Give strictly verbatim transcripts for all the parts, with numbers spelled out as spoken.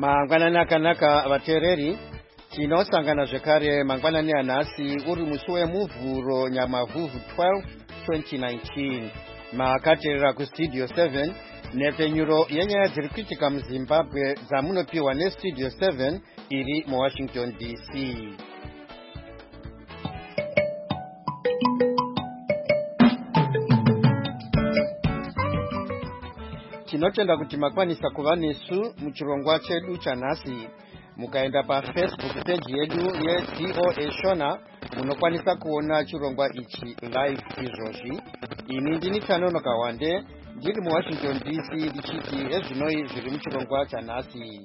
Mangwanani akanaka vateereri, tinosangana zvekare mangwanani anhasi uri musi wemuvhuro nyamavhuvhu twelve twenty nineteen. Makateerera kustudio seven nepfenyuro yenyaya dziri kuitika muZimbabwe dzamunopiwa nestudio seven iri muWashington D C. Tinotenda kuti makwanisa kuva nesu muchirongwa chedu chanhasi. Mukaenda paFacebook page yedu ye D O A Shona munokwanisa kuona chirongwa ichi live izvozvi. Ini ndini Tanonoka Wande ndiri muWashington D C ndichiti ezvinoi zviri muchirongwa chanhasi.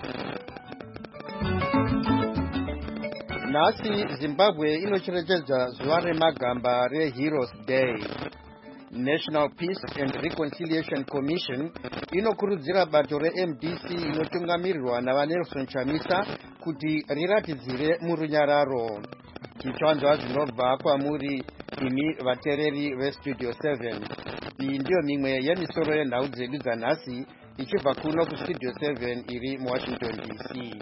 Nhasi Zimbabwe inocherechedza zuva remagamba reHeroes Day. National Peace and Reconciliation Commission inokurudzira bato reM D C inotungamirirwa navaNelson Chamisa kuti riratidzire murunyararo. Tichanzwa zvinobva kwamuri imi vateereri vestudio seven. Iyi ndiyo mimwe yemisoro yenhau dzedu dzanhasi ichibva kuno kustudio seven iri muWashington D C.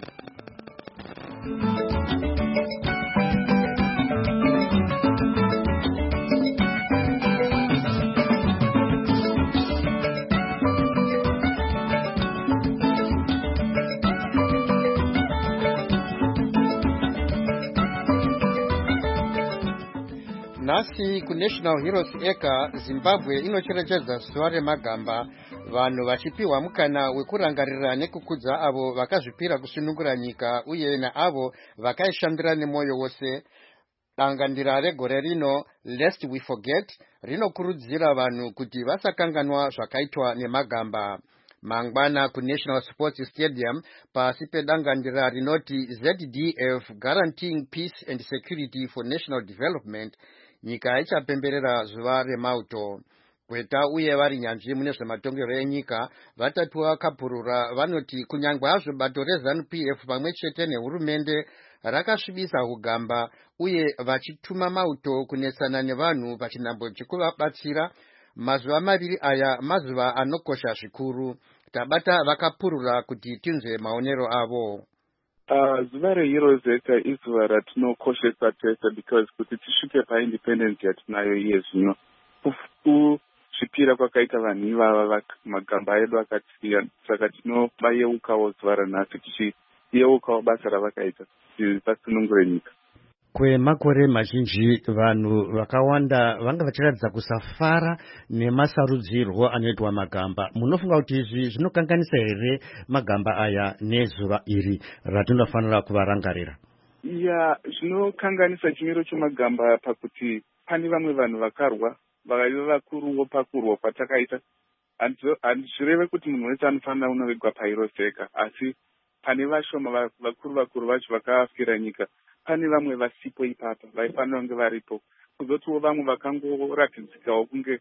Nasi ku National Heroes Eka, Zimbabwe inocherechedza zuva remagamba, vanhu vachipiwa mukana wekurangarira nekukudza avo vakazvipira kusunungura nyika uye naavo vakaishandira nemwoyo wose. Dangandira regore rino, Lest We Forget, rinokurudzira vanhu kuti vasakanganwa zvakaitwa nemagamba. Mangwana ku National Sports Stadium pasi pedangandira rinoti Z D F Guaranteeing Peace and Security for National Development, nyika ichapemberera zuva remauto. Kweta uye vari nyanzvi mune zvematongero enyika vatatuwa kapurura vanoti kunyangwa hazvo bato reZANU P F pamwe chete nehurumende rakasvibisa kugamba uye vachituma mauto kunesana nevanhu pachinhambo chekuvabatsira, mazuva maviri aya mazuva anokosha zvikuru. Tabata vakapurura kuti tinzwe maonero avo. Uh, zuva reHeroes Eka izuva ratinokoshesa tese because kuti tisvike paindependence yatinayo iye zvino kusvipira kwakaita vanhu ivava magamba edu akasiya, saka tinobayeukawo zuva ranhasi tichiyeukawo basa ravakaita kuti vasunungure nyika. Kwemakore mazhinji vanhu vakawanda vanga vachiratidza kusafara nemasarudzirwo anoitwa magamba. Munofunga kuti izvi zvinokanganisa here magamba aya nezuva iri ratinofanira kuvarangarira? Ya, zvinokanganisa chimiro chemagamba pakuti pane vamwe vanhu vakarwa vaiva vakuruwo pakurwa kwatakaita. Handizvireve kuti munhu wese anofanira unovigwa paHeroes Eka, asi pane vashoma vakuru vakuru vacho vakafira nyika. Pane vamwe vasipo ipapa vaifanira kunge varipo, kuzotiwo vamwe vakangoratidzikawo kunge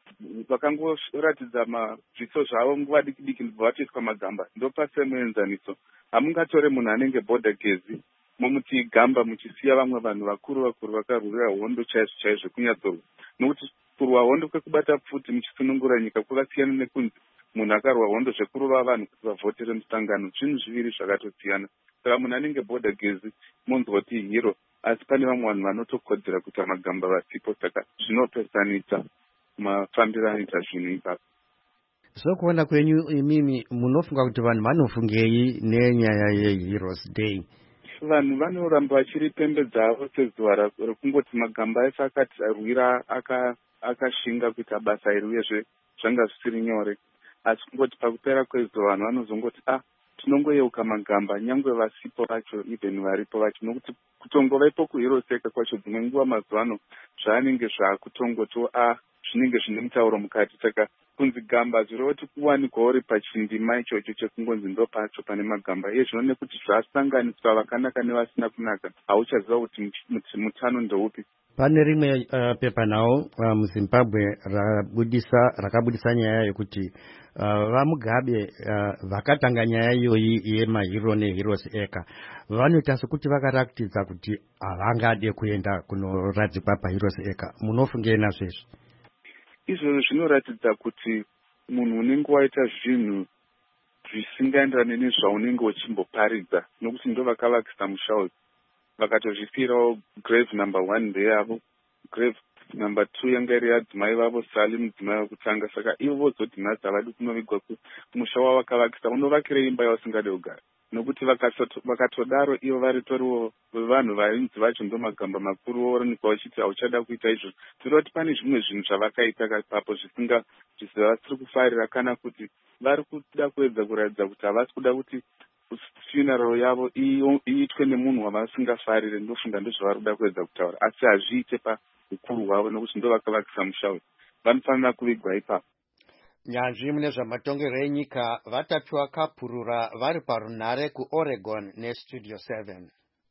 vakangoratidza mazviso zvavo nguva diki diki ndobva vatoiswa magamba. Ndopasemuenzaniso hamungatore munhu anenge bhodha gezi momuti gamba muchisiya vamwe vanhu vakuru vakuru vakarwira hondo chaizvo chaizvo kunyatsorwa, nokuti kurwa hondo kwekubata pfuti muchisunungura nyika kwakasiyana nekunzi munhu akarwa hondo zvekurova vanhu kuti vavhotere musangano. Zvinhu zviviri zvakatosiyana. Saka munhu anenge bhodha gezi monzwa kuti hero, asi pane vamwe vanhu vanotokodzera kuti magamba vasipo, saka zvinopesanisa mafambiro anoita zvinhu ipapo. Sokuona kwenyu imimi munofunga kuti vanhu vanofungei nenyaya yeHeroes Day? Vanhu vanoramba vachiripembedzavo sezuva rekungoti magamba ese akati arwira akashinga kuita basa iri uyezve zvanga zvisiri nyore, asi kungoti pakupera kwezuva vanhu vanozongoti ah tinongoyeuka magamba nyangwe vasipo vacho even varipo vacho, nokuti kutongovaipo kuHeroes Eka kwacho dzimwe nguva mazuva ano zvaanenge zvaakutongotiwo ah zvinenge zvine mutauro mukati, saka kunzi gamba zviroti kuwanikwa uri pachindima ichocho chekungonzi ndo pacho pane magamba. Iye zvino nekuti zvasanganiswa vakanaka nevasina kunaka hauchaziva kuti mutano ndoupi. Pane rimwe uh, pepanhau uh, muZimbabwe rabudisa rakabudisa nyaya yekuti uh, vaMugabe uh, vakatanga nyaya iyoyi yemahero neHeroes Eka vanoita sekuti vakaratidza kuti havangade kuenda kunoradzikwa paHeroes Eka. Munofungei nazvo izvi? Izvozvo zvinoratidza kuti munhu unenge waita zvinhu zvisingaenderani nezvaunenge uchimboparidza, nokuti ndo vakavakisa musha uyu. Vakatozvipirawo grave number one ndeyavo, grave number two yanga iri yadzimai vavo Sali, mudzimai wekutanga. Saka ivo vozoti nhasi havadi kunovigwa kumusha wavakavakisa. Unovakira imba yavasingade kugara, nokuti vakatodaro ivo varitoriwo vanhu vainzi vacho ndo magamba makuru voonekwa vachiti hauchada kuita izvo. Tiri kuti pane zvimwe zvinhu zvavakaita kapapo zvisinga zvisiri kufarira, kana kuti vari kuda kuedza kuratidza kuti havasi kuda kuti funeral yavo iitwe nemunhu wavasingafarire. Ndofunga ndozvavari kuda kuedza kutaura, asi hazviite paukuru hwavo, nokuti ndo vakavakisa musha uyu. Vanofanira kuvigwa ipapo. Nyanzvi mune zvamatongero enyika vatapiwa kapurura vari parunhare kuOregon neStudio seven.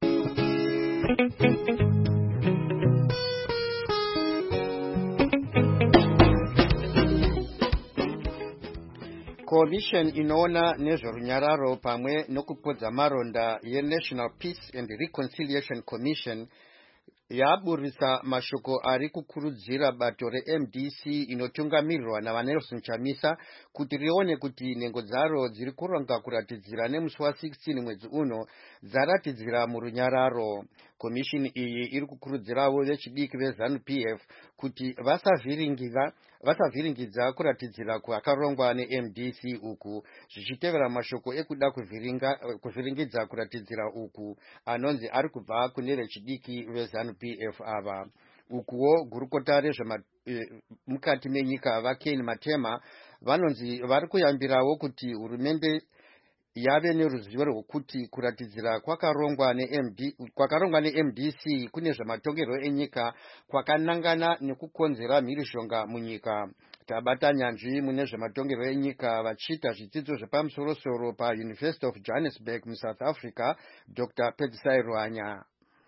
Coalition inoona nezverunyararo pamwe nokupodza maronda yeNational Peace and Reconciliation Commission yaburisa mashoko ari kukurudzira bato reM D C inotungamirirwa naVanelson Chamisa kuti rione kuti nhengo dzaro dziri kuronga kuratidzira nemusi wa16 mwedzi uno dzaratidzira murunyararo. Komishini iyi iri kukurudzirawo vechidiki veZanu P F kuti vasavhiringidza vasavhiringidza kuratidzira kwakarongwa neM D C uku, zvichitevera mashoko ekuda kuvhiringa kuvhiringidza kuratidzira uku anonzi ari kubva kune vechidiki veZanu P F ava. Ukuwo gurukota rezvemukati menyika vaKane Matema vanonzi vari kuyambirawo kuti hurumende yave neruzivo rwokuti kuratidzira kwakarongwa neMD kwakarongwa neM D C kune zvamatongero enyika kwakanangana nekukonzera mhirishonga munyika. Tabata nyanzvi mune zvamatongero enyika vachiita zvidzidzo zvepamusoro-soro paUniversity of Johannesburg muSouth Africa, Doctor Pedzisai Ruhanya.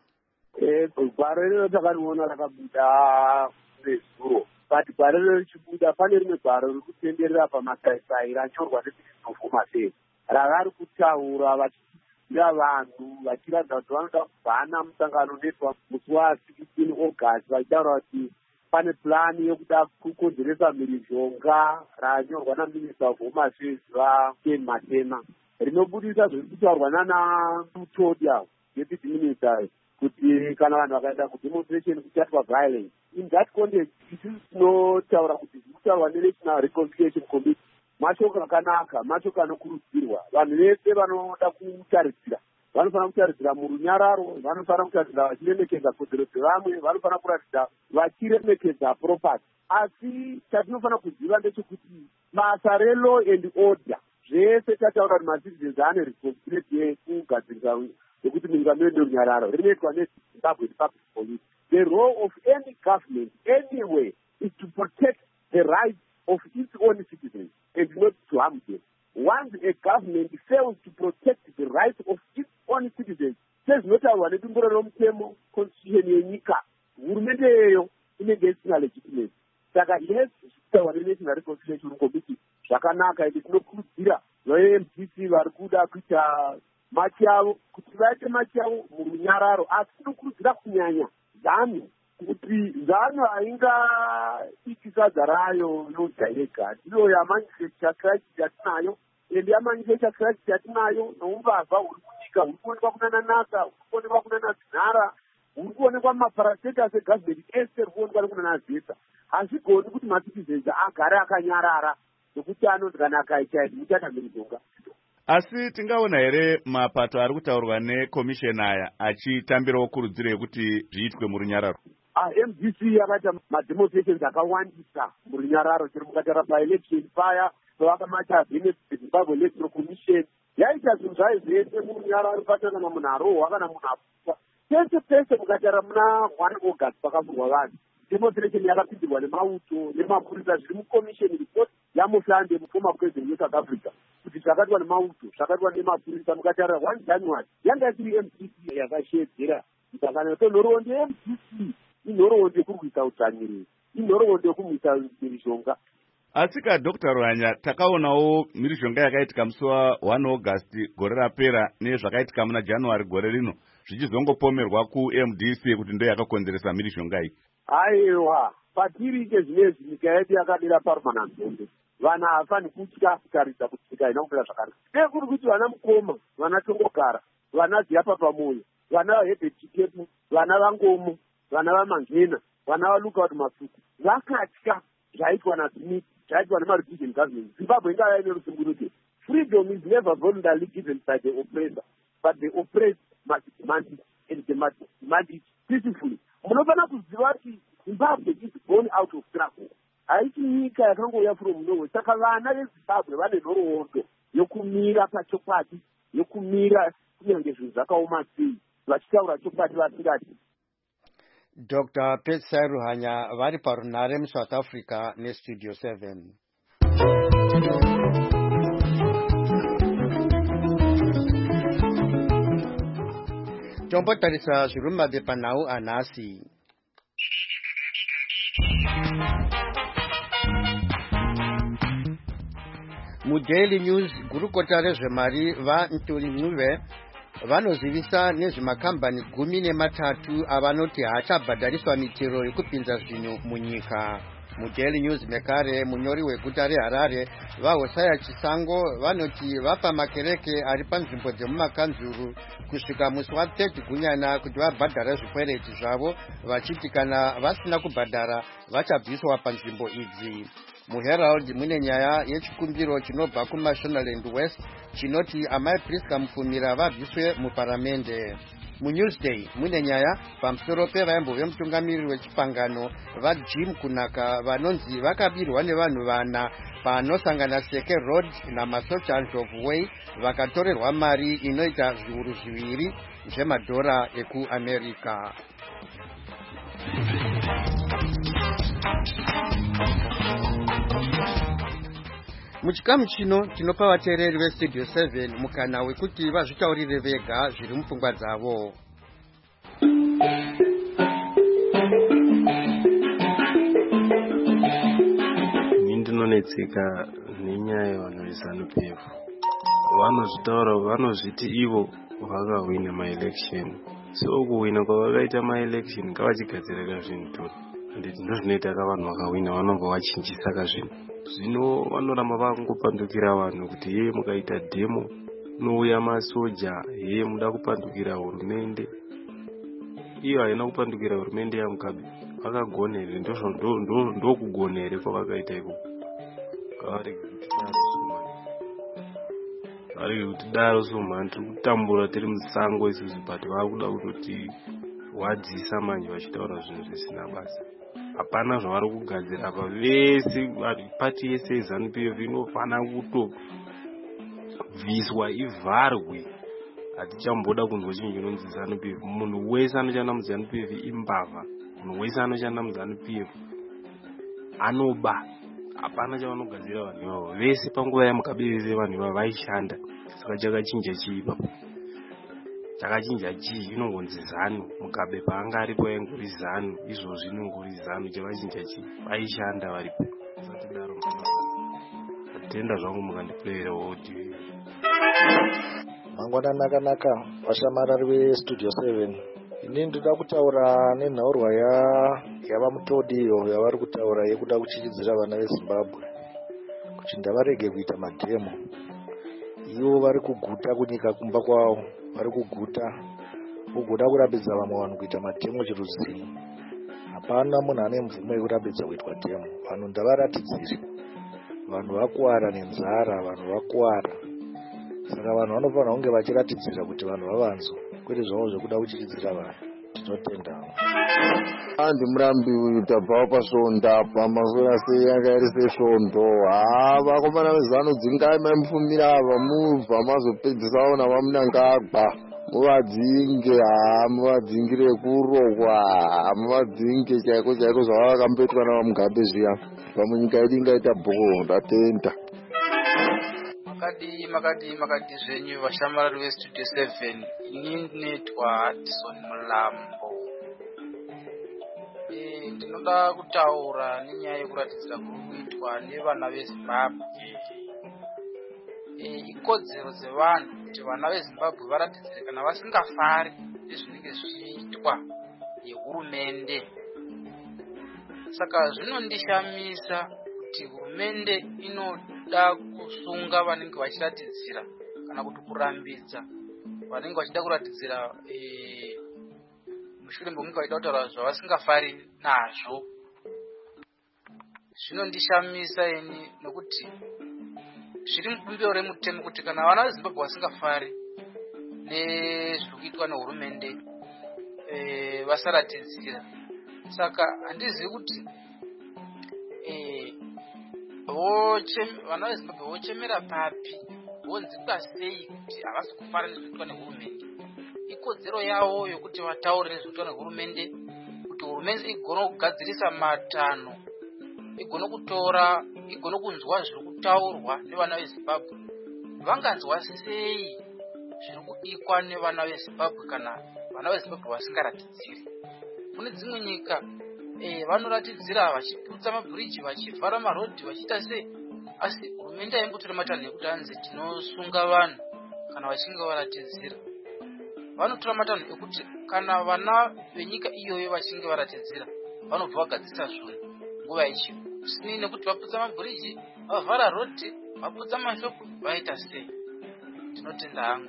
Gwaro rino takariona rakabuda nezuro, but gwaro rino richibuda pane rimwe gwaro riri kutenderera pamasaisai ranyorwa nePeace ravari kutaura vachidzidzira vanhu vachiratidza kuti vanoda kubvana musangano unoitwa musi wa16 August vachitaura kuti pane plani yokuda kukonzeresa mhirizhonga ranyorwa naMinister of Home Affairs vaKane Matema, rinobudisa zviri kutaurwa nana Mutodia Deputy Minister kuti kana vanhu vakaenda kudemonstration kuchatwa violence. In that context, isi tinotaura kuti zviri kutaurwa neNational Reconciliation Committee mashoko akanaka, mashoko anokurudzirwa. Vanhu vese vanoda kutaridzira vanofanira kutaridzira murunyararo, vanofanira kutaridzira vachiremekedza kodzero dzevamwe, vanofanira kuratidza vachiremekedza property. Asi chatinofanira kuziva ndechekuti basa relaw and order zvese tataura kuti macitizens ane responsibility yekugadzirisa yekuti nyika medu runyararo rinoitwa neZimbabwe Public Police. The role of any government anyway is to protect the rights of its own citizens and not to harm them. Once a government fails to protect the rights of its own citizens, sezvinotaurwa nedumburo romutemo constitution yenyika, hurumende iyoyo inenge isina legitimacy. Saka yes, zvitaurwa neNational Reconciliation Committee zvakanaka, ende tinokurudzira vaM D C vari kuda kuita machi yavo kuti vaite machi yavo murunyararo, asi tinokurudzira kunyanya ZANU kuti ZANU haingaiti sadza rayo yojairega, ndiyo yamanifesta crisis yatinayo, ende yamanifesta crisis yatinayo noumbavha huri kunyika huri kuonekwa kunana NASA, huri kuonekwa kunana Zinhara, huri kuonekwa mumaparastatus egovernment ese huri kuonekwa nekunana Zeta. Hazvigoni kuti macitizens agare akanyarara nokuti anonzi kana akaita muchata mhirizhonga. Asi tingaona here mapato ari kutaurwa nekomisheni aya achitambirawo kurudziro yekuti zviitwe murunyararo? M D C yakaita mademonstrations akawandisa murunyararo, chero mukataura paelection paya pavakamacha Zimbabwe Electoral Commission yaita zvinhu zvayo zvese murunyararo, patana munhu arohwa kana munhu apuwa pese pese. Mukataura muna one August pakavhurwa vanhu, demonstration yakapindirwa nemauto nemapurisa, zviri mukomisheni report yamushande mufoma president weSouth Africa kuti zvakaitwa nemauto zvakaitwa nemapurisa. Mukataura one January yanga isiri M D C yakashedzera msangano tonhoroondo yeM D C inhoroondo yekurwisa udzvanyiriri, inhoroondo yekumwisa mhirizhonga. Asi ka Doctor Ruhanya, takaonawo mhirizhonga yakaitika musi wa one August gore rapera nezvakaitika muna January gore rino zvichizongopomerwa kuM D C kuti ndo yakakonzeresa mhirizhonga iyi. Aiwa, patiri chezvinezvi nyika yedu yakadira permanent. vana havafani kutya kutaridza kuti nyika haina kumira zvakanaka. Dei kuri kuti vana mukoma, vana tongogara, vana ziapa pamoyo, vana vahebheti chikepu, vana vangomo, vana vamangena, vana valuka kuti masuku vakatya zvaitwa naSmith, zvaitwa nemarepublican government. Zimbabwe ingava ine rusunguruke. Freedom is never voluntarily given by the oppressor, but the oppressed must demand it, and they must demand it peacefully. Munofana kuziva kuti Zimbabwe is born out of struggle. Haiti nyika yakangouya from nowhere. Saka vana veZimbabwe vane nhoroondo yokumira pachokwadi, yokumira kunyange zvinhu zvakaoma sei, vachitaura chokwadi vasingati. Doctor Petsai Ruhanya vari parunare muSouth Africa neStudio seven. Tombotarisa zviri mumapepanhau anhasi. MuDaily News gurukota rezvemari vaNtuli Ncube vanozivisa nezvemakambani gumi nematatu avanoti haachabhadhariswa mitero yekupinza zvinhu munyika. MuDaily News mekare munyori weguta reHarare vaHosaya Chisango vanoti vapa makereke ari panzvimbo dzemumakanzuru kusvika musi wathirty gunyana kuti vabhadhara zvikwereti zvavo, vachiti kana vasina kubhadhara vachabviswa panzvimbo idzi. MuHerald mune nyaya yechikumbiro chinobva kuMashonaland West chinoti amai Priska Mufumira vabviswe muparamende. MuNewsday mune nyaya pamusoro pevaimbo vemutungamiriri wechipangano vaJim Kunaka vanonzi vakabirwa nevanhu vana panosangana Seke Road naMasochans of Way vakatorerwa mari inoita zviuru zviviri zvemadhora ekuAmerica. Muchikamu chino tinopa vateereri veStudio seven mukana wekuti vazvitaurire vega zviri mupfungwa dzavo. Ini ndinonetseka nenyaya yevanhu veZANU-P F. Vanozvitaura vanozviti ivo vakawina maelection. So kuwina kwavakaita maelection kavachigadzirira zvinhu to handiti ndozvinoita ka vanhu vakawina vanobva vachinjisa ka zvinhu. Zvino vanoramba vakungopandukira vanhu kuti ye mukaita demo nouya masoja, ye muda kupandukira hurumende. Iyo haina kupandukira hurumende yaMugabe, vakagonere ndozvo ndokugonere kwavakaita ikoko. Kavarege kuti dasumani, varege kuti daro sumani tiri kutambura tiri musango isusu, but vakuda kutoti wadzisa manje vachitaura zvinhu zvisina basa. Hapana zvavari kugadzira apa, vese pati yese yeZANU-P F inofana kutobviswa ivharwe. Hatichamboda kunzwa chinhu chinonzi ZANU-P F. Munhu wese anoshanda muZANU-P F imbavha, munhu wese anoshanda muZANU-P F anoba. Hapana chavanogadzira vanhu ivavo, vese panguva yaMugabe vese vanhu ivavo vaishanda. Saka chakachinja chii ipapo? Chakachinja chii? Inongonzi ZANU. Mugabe paanga aripo yaingori ZANU, izvozvi inongori ZANU. Chakachinja chii? Vaishanda varipo. Satidaro atenda zvangu mukandiplayera audio. Mangwana nakanaka vashamarari veStudio seven. Ini ndoda kutaura nenhaurwa ya yavamutodi iyo yavari kutaura yekuda kuchichidzira vana veZimbabwe kuti ndavarege kuita madhemo. Ivo vari kuguta kunyika kumba kwavo, vari kuguta kugoda kurambidza vamwe vanhu kuita madhemo chiruzivo. Hapana munhu ane mvumo yekurambidza kuitwa dhemo. Vanhu ndavaratidzire, vanhu vakuwara nenzara, vanhu vakuwara. Saka vanhu vanofanira kunge vachiratidzira kuti vanhu vavanzwa, kwete zvavo zvekuda kuchichidzira vanhu. Tinotenda andi murambi utabvawo pasonda pamasora sei yakairi sesvondo. Ha vakomana vezano dzingai maimufumira ava mubva mazopedzisa na vamunangagwa muvadzinge. Ha muvadzingire kurokwa, muvadzinge chaiko chaiko zvavakambetwa navaMugabe zviya pamunyika yedu ingaita bhoko. Ndatenda makadi makadi makadi zvenyu vashamarari veStudio seven. Ini ndinoitwa Hudson Mulambo. E, ndinoda kutaura nenyaya yekuratidzira kuri kuitwa nevana veZimbabwe. E, ikodzero dzevanhu kuti vana veZimbabwe varatidzire kana vasingafari nezvinenge zvichiitwa nehurumende. Saka zvinondishamisa kuti hurumende inoda kusunga vanenge vachiratidzira kana kuti kurambidza vanenge vachida kuratidzira e, mushure mekunge vaida kutaura zvavasingafari nazvo. Zvinondishamisa ini nokuti zviri mubumbiro remutemo kuti kana vana veZimbabwe vasingafari nezviri kuitwa nehurumende e, vasaratidzira. Saka handizivi kuti e, vana veZimbabwe vochemera papi, vonzika sei kuti havasi kufara nezvinoitwa nehurumende. Ikodzero yavo yokuti vataure nezvinoitwa nehurumende, kuti hurumende igone kugadzirisa matanho, igone kutora, igone kunzwa zviri kutaurwa nevana veZimbabwe. Vanganzwa sei zviri kuikwa nevana veZimbabwe kana vana veZimbabwe vasingaratidziri? Kune dzimwe nyika eh, vanoratidzira vachiputsa mabhiriji, vachivhara marodhi, vachiita sei, asi hurumende haimbotora matanho ekuti hanzi tinosunga vanhu kana vachinge varatidzira. Vanotora matanho ekuti kana vana venyika iyoyo vachinge varatidzira vanobva vagadzirisa zvinhu nguva ichipo, sinei nekuti vaputsa mabhiriji, vavhara rodhi, vaputsa mashopu, vaita sei. Tinotenda hangu.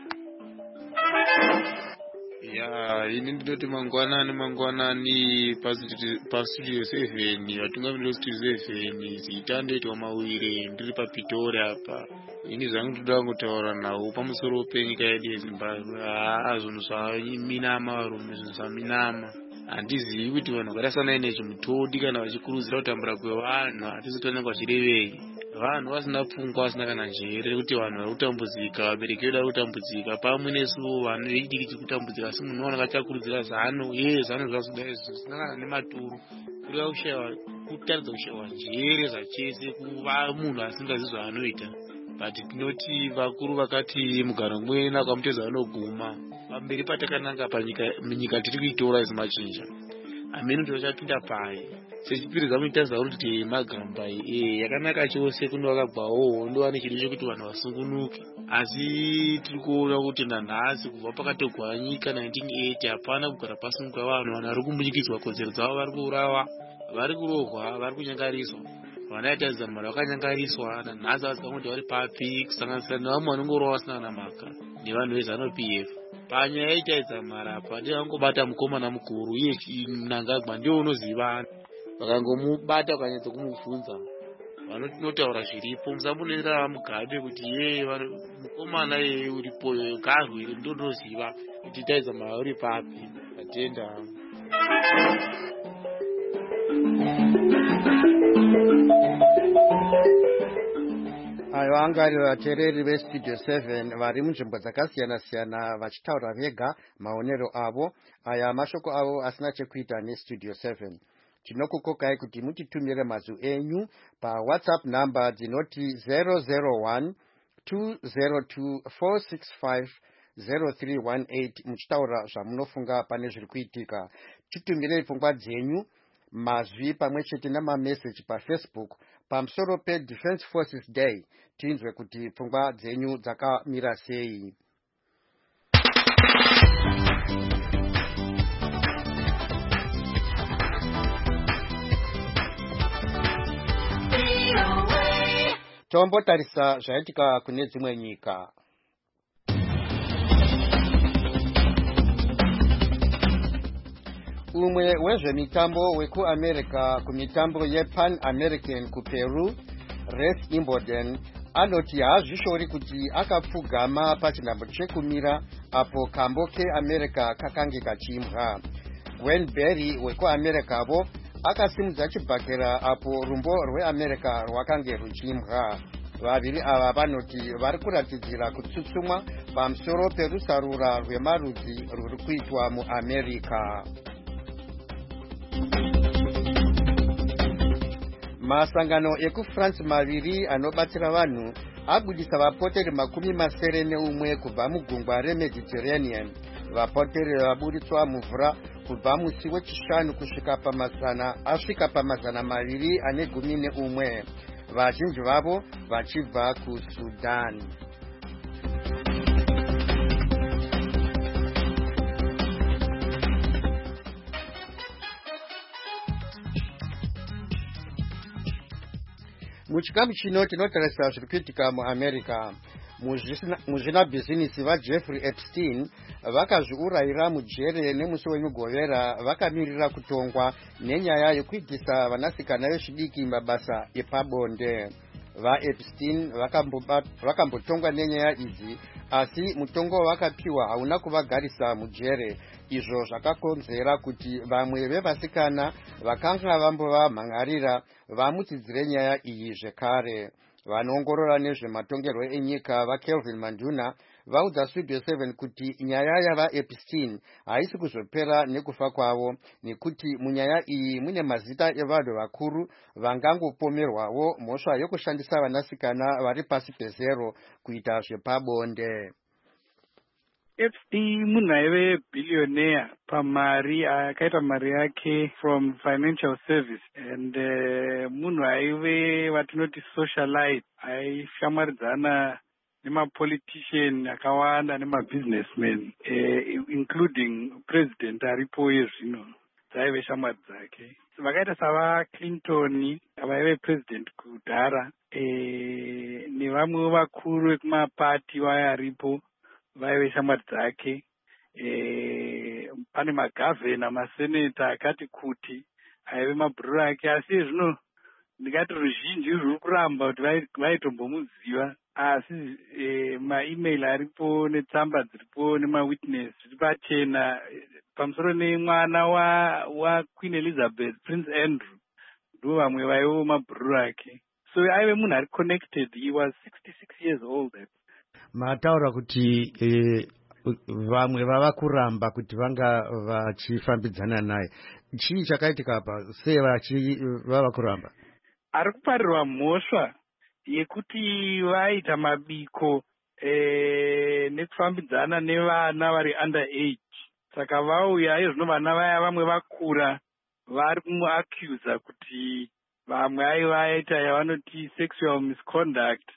Ya, ini ndinoti mangwanani mangwanani pastudio seven, vatungamiriri vestudio seven, zita ndoitwa Mawire, ndiri paPitori apa. Ini zvangu ndoda kutaura nawo pamusoro penyika yedu yeZimbabwe. Ah, zvinhu zvaminama varume, zvinhu zvaminama. Handizivi kuti vanhu vakasangana nezvimutodi kana vachikurudzira kutambura kwevanhu, hatisi kutonanga vachirevei. Vanhu vasina pfungwa, vasina kana njere kuti vanhu vari kutambudzika, vabereki vedu vari kutambudzika, pamwe nesu vanhu vechidiki tiri kutambudzika, asi munhu unoona achakurudzira zano, ye zano zvazvida izvi zvisina kana nematuro. Kureva kushayiwa, kutaridza kushayiwa njere zvachese kuva munhu asingazivi zvaanoita. But tinoti vakuru vakati mugaro mumwe nakwamutedza vanoguma. Pamberi patakananga panyika tiri kuitora izimachinja. Amene ndo chapinda pai. Sechipiriza muitaza kuti Magamba eh yakanaka chose kuno vakabvawo ndo vane chiri chokuti vanhu vasungunuke. Asi tiri kuona kuti nanhasi kubva pakatogwa nyika nineteen eighty hapana kugara pasunga vanhu, vanhu vari kumbunyikizwa kodzero dzavo, vari kuurawa, vari kurohwa, vari kunyangariswa. Vana veTanzania mara vakanyangariswa, nanhasi vasikamoti vari papi, kusanganisira nevamwe vanongorowa vasina namaka nevanhu veZanu-P F. Panyaya yaitaidza mara apa ndivangobata mukomana mukuru iye Mnangagwa ndiwo unoziva. Vakangomubata vakanyatsa kumubvunza, vanotaura zviripo, musambonera mugabe kuti ye mukomana ye uripo garwe ndo ndoziva kuti taidza mara uri papi. Atenda. Ayo angari vateereri veStudio seven vari munzvimbo dzakasiyana siyana vachitaura vega maonero avo. Aya mashoko avo asina chekuita neStudio seven. Tinokukokai kuti mutitumire mazwi enyu paWhatsApp number dzinoti zero zero one two zero two four six five zero three one eight muchitaura zvamunofunga pane zviri kuitika. Titumirei pfungwa dzenyu, mazwi pamwe chete namameseji paFacebook pamusoro peDefense Forces Day, tinzwe kuti pfungwa dzenyu dzakamira sei. Tombotarisa zvaitika kune dzimwe nyika. Umwe wezvemitambo wekuAmerica kumitambo yePan American kuPeru, Res Imboden, anoti haazvishori kuti akapfugama pachinhambo chekumira apo kambo keAmerica kakange kachimbwa. Gwen Berry wekuAmericavo akasimudza chibhakera apo rumbo rweAmerica rwakange ruchimbwa. Vaviri ava vanoti vari kuratidzira kutsutsumwa pamusoro perusarura rwemarudzi rwuri kuitwa muAmerica. Masangano ekuFrance maviri anobatsira vanhu abudisa vapoteri makumi masere neumwe kubva mugungwa reMediterranean. Vapoteri vaburitswa muvhura kubva musi wechishanu kusvika pamazana asvika pamazana maviri ane gumi neumwe, vazhinji vavo vachibva kuSudan. Muchikamu chino tinotarisa zviri kuitika muAmerica. Muzvinabhizinisi vaJeffrey Epstein vakazviurayira mujere nemusi wemugovera vakamirira kutongwa nenyaya yekuitisa vanasikana vechidiki mabasa epabonde. VaEpstein vakambotongwa nenyaya idzi, asi mutongo wakapiwa hauna kuvagarisa mujere. Izvo zvakakonzera kuti vamwe vevasikana vakanga vambova mhangarira vamutsidzire nyaya iyi zvekare. Vanoongorora nezvematongerwo enyika vaKelvin Manduna vaudza Studio seven kuti nyaya yavaEpstein haisi kuzopera nekufa kwavo, nekuti munyaya iyi mune mazita evanhu vakuru vangangopomerwawo mhosva yokushandisa vanasikana vari pasi pezero kuita zvepabonde. Epstein munhu aive billionaire pamari akaita mari yake from financial service and uh, munhu aive vatinoti socialite, aishamwaridzana nemapolitician akawanda nemabusinessmen uh, including president aripo yezvino dzaive shamwari dzake. Vakaita savaClinton vaive president kudhara uh, nevamwe vakuru vekumapati vaya aripo vaive shamwari dzake. E, pane magavhena maseneta akati kuti aive mabhururu ake, asi zvino ndingati ruzhinji rwuri kuramba kuti vaitombomuziva, asi e, maemail aripo netsamba dziripo nemawitness zviri pachena pamusoro nemwana wa, wa Queen Elizabeth, Prince Andrew, ndo vamwe vaivo mabhururu ake. So aive munhu ari connected. He was sixty-six years old. Mataura kuti eh, vamwe vava kuramba kuti vanga vachifambidzana naye. Chii chakaitika apa? Sei vachi vava kuramba? Ari kuparirwa mhosva yekuti vaita mabiko eh, nekufambidzana nevana vari under age. Saka vauya izvino vana vaya vamwe vakura vari kumuaccuse kuti vamwe aivaita yavanoti sexual misconduct.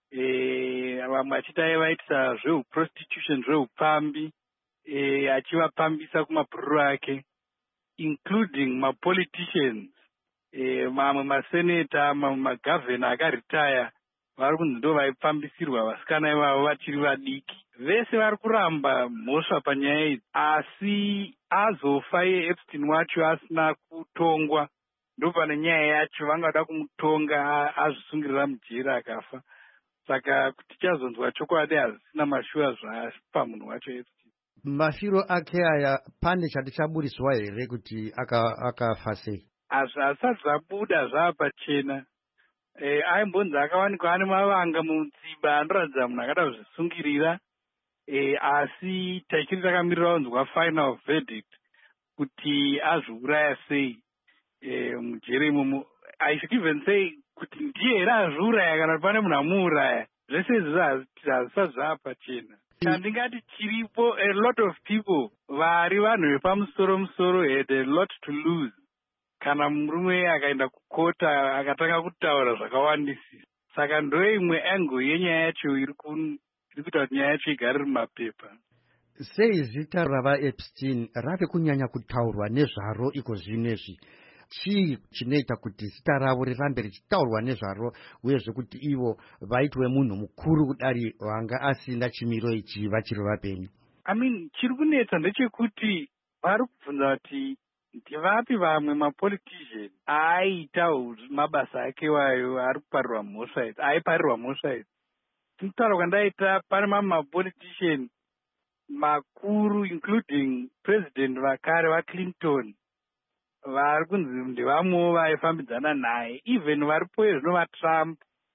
Eh, vamwe achita aivaitisa zveuprostitution, zveupambi, eh, achivapambisa kumabhururu ake, including mapoliticians, eh, mamwe maseneta, mamwe magavhena akaritaya vari kunzi ndo vaipambisirwa vasikana ivavo vachiri vadiki. Vese vari kuramba mhosva panyaya idzi, asi azofa yeEpstein wacho asina kutongwa, ndo pane nyaya yacho vangada kumutonga azvisungirira mujeri akafa. Saka kuti chazonzwa chokwadi hazisina mashuwa zvapa munhu wacho Epstein. Mafiro ake aya pane chati chaburiswa here kuti akafa sei? Hazvisati zvabuda zvapachena. E, aimbonzi akawanikwa ane mavanga mutsiba anoratidza munhu akada kuzvisungirira. E, asi tachiri takamirira kunzwa final verdict kuti azviuraya sei e, mujeri imomo. I should even say kuti ndiye here azviuraya kana kuti pane munhu amuuraya. Zvese izvi hazvisati zvapachena. Ndingati chiripo, a lot of people vari vanhu vepamusoro musoro had a lot to lose kana murume akaenda kukota akatanga kutaura zvakawandisisa. Saka ndo imwe angle yenyaya yacho iri kuita kuti nyaya yacho igare iri mumapepa. Sei zita ravaEpstein rave kunyanya kutaurwa nezvaro iko zvinezvi? Chii chinoita kuti zita ravo rirambe richitaurwa nezvaro, uyezve kuti ivo vaitwe munhu mukuru kudari wanga asina chimiro ichi vachiri vapenyu? I mean, chiri kunetsa ndechekuti vari kubvunza kuti ndivapi vamwe mapolitician aiita mabasa ake wayo ari kuparirwa mhosva idzi, aiparirwa mhosva idzi. Tinotara kwandaita pane mamwe mapolitician makuru including president vakare vaClinton vari kunzi ndevamwewo vaifambidzana naye, even varipo zvino vaTrump.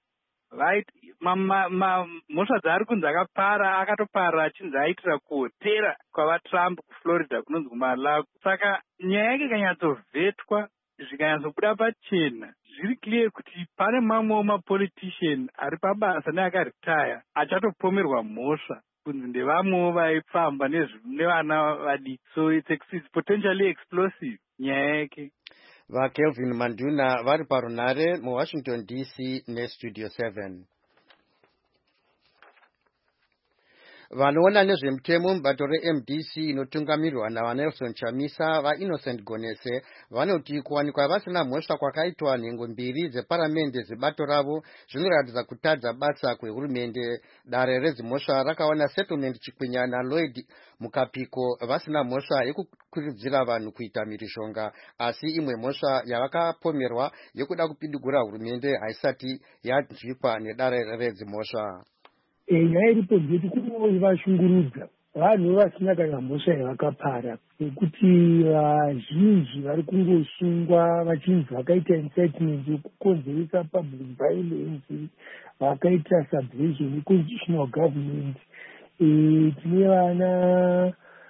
Mhosva dzaari kunzi akapara, akatopara achinzi aitira kuhotera kwavaTrump kuFlorida kunonzi kuMar-a-Lago. Saka nyaya yake ikanyatsovhetwa zvikanyatsobuda pachena, zviri clear kuti pane mamwewo mapolitician ari pabasa neakaritaya achatopomerwa mhosva kunzi ndevamwewo vaifamba nevana vadiki. So it's, it's potentially explosive nyaya yake. VaKelvin Manduna vari parunare muWashington D C neStudio seven. vanoona nezvemutemo mubato re-M D C inotungamirwa navanelson Chamisa vaInnocent Gonese vanoti kuwanikwa vasina mhosva kwakaitwa nhengo mbiri dzeparamende zebato ravo zvinoratidza kutadza basa kwehurumende. Dare redzimhosva rakawana settlement Chikwinya Lloyd Mukapiko vasina mhosva yekukurudzira vanhu kuita mhirizhonga, asi imwe mhosva yavakapomerwa yekuda kupidigura hurumende haisati yanzwikwa nedare redzimhosva. Nyaya iripo ndeti kuti vashungurudza vanhu vasina kana mhosva yavakapara, nekuti vazhinji vari kungosungwa vachinzi vakaita incitement yekukonzeresa public violence, vakaita subversion yeconstitutional government. Tine vana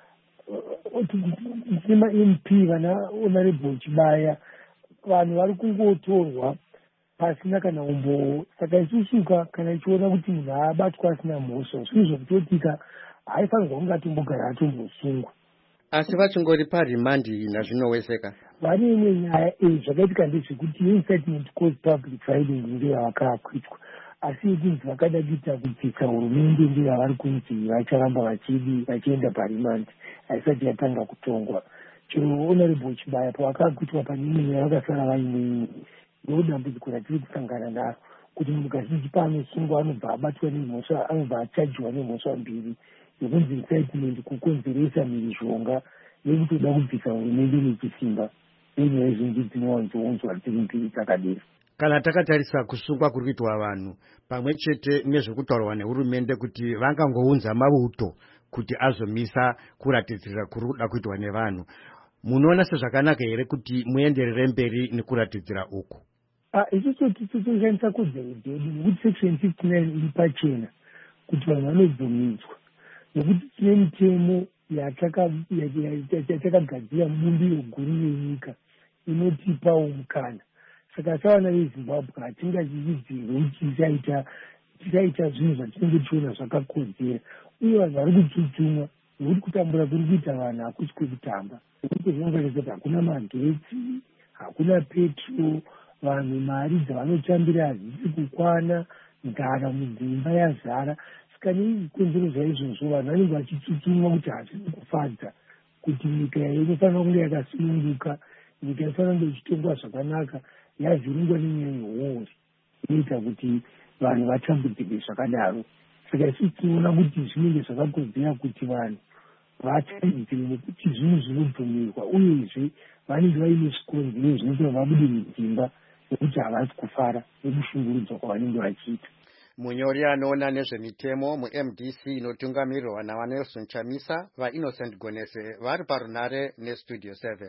tine ma-M P vana honorable Chibaya, vanhu vari kungotorwa pasina kana umbo. Saka isusuka kana ichiona kuti munhu abatwa asina mhosva zvinhu zvokutotika haifanirwa kunge atombogara atombosungwa. Asi vachingori parimandi nazvinowezeka. Vane imwe nyaya zvakaitika ndezvekuti incitement cause public violence ndiyo yavakakwitwa, asi yekunzi vakada kuita kubvisa hurumende ndiyo yavari kunzi vacharamba vachidi vachienda parimandi haisati yatanga kutongwa. Chero honorable Chibaya pavakakwitwa pane imwe nyaya vakasara vaine ndodambudziko ratiri kusangana naro, kuti munhu kazhinji paanosungwa anobva abatwa nemhosva, anobva achajiwa nemhosva mbiri yekunzi incitement kukonzeresa mhirizhonga nekutoda kubvisa hurumende nechisimba. Nenyaya zhinji dzinowanzounzwa dziri mbiri dzakadero. Kana takatarisa kusungwa kuri kuitwa vanhu pamwe chete nezvekutaurwa nehurumende kuti vangangounza mauto kuti azomisa kuratidzira kuri kuda kuitwa nevanhu, munoona sezvakanaka here kuti muenderere mberi nekuratidzira uku? Isusu tisoshandisa kodzero dzedu nekuti section fifty-nine iri pachena kuti vanhu vanobvumidzwa, nekuti tine mitemo yatakagadzira mubumbiro guru renyika inotipawo mukana. Saka savana veZimbabwe hatingachividzirwe kuti tisaita tisaita zvinhu zvatinenge tichiona zvakakodzera, uye vanhu vari kutsutsumwa nekuti kutambura kuri kuita vanhu hakusi kwekutamba, nekuti zvinongoreketa hakuna magetsi, hakuna petro, vanhu mari dzavanotambira hadzisi kukwana, nzara mudzimba yazara. Saka nekonzero zvaizvozvo vanhu vanenge vachitsutsumwa kuti hazvisi kufadza, kuti nyika inofanira kunge yakasununguka, nyika inofanira kunge ichitongwa zvakanaka, yazviringwa nenyaya yehoori inoita kuti vanhu vatambudzike zvakadaro. Saka isusu tinoona kuti zvinenge zvakakodzera kuti vanhu vataridzire, nekuti zvinhu zvinobvumirwa uyezve vanenge vaine zvikonzero zvinoita vabude mudzimba nekuti havasi kufara nekushungurudzwa kwavanenge vachiita. Munyori anoona nezvemitemo mu-M D C inotungamirirwa navanelson Chamisa vaInnocent Gonese vari parunare nestudio seven.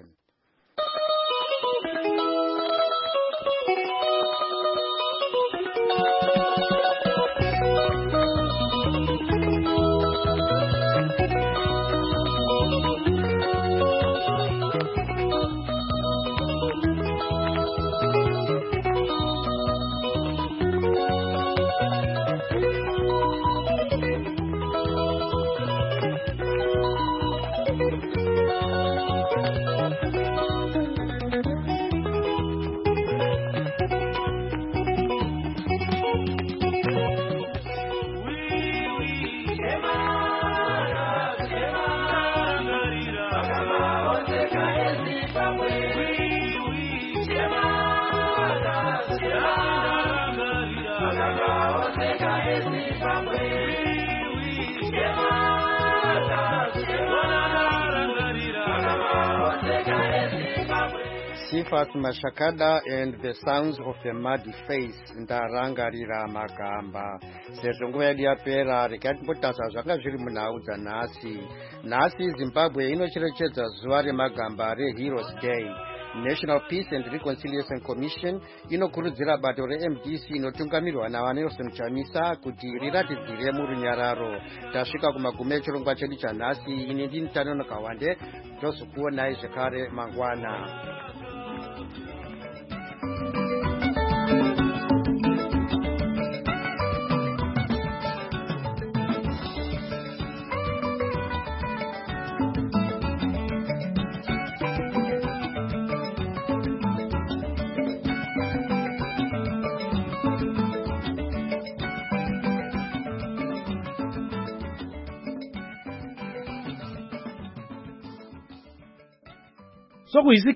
Sifat Mashakada and the Sounds of a Muddy Face ndarangarira magamba. Sezvo nguva yedu yapera rikatimbotasa zvanga zviri munhau dzanhasi. Nhasi Zimbabwe inocherechedza zuva remagamba reHeroes Day. National Peace and Reconciliation Commission inokurudzira bato re-M D C inotungamirwa navanelson Chamisa kuti riratidzire murunyararo. Tasvika kumagumo echirongwa chedu chanhasi. Ini ndini Tanono Kawande, tozokuonai zvekare mangwana. so kuisi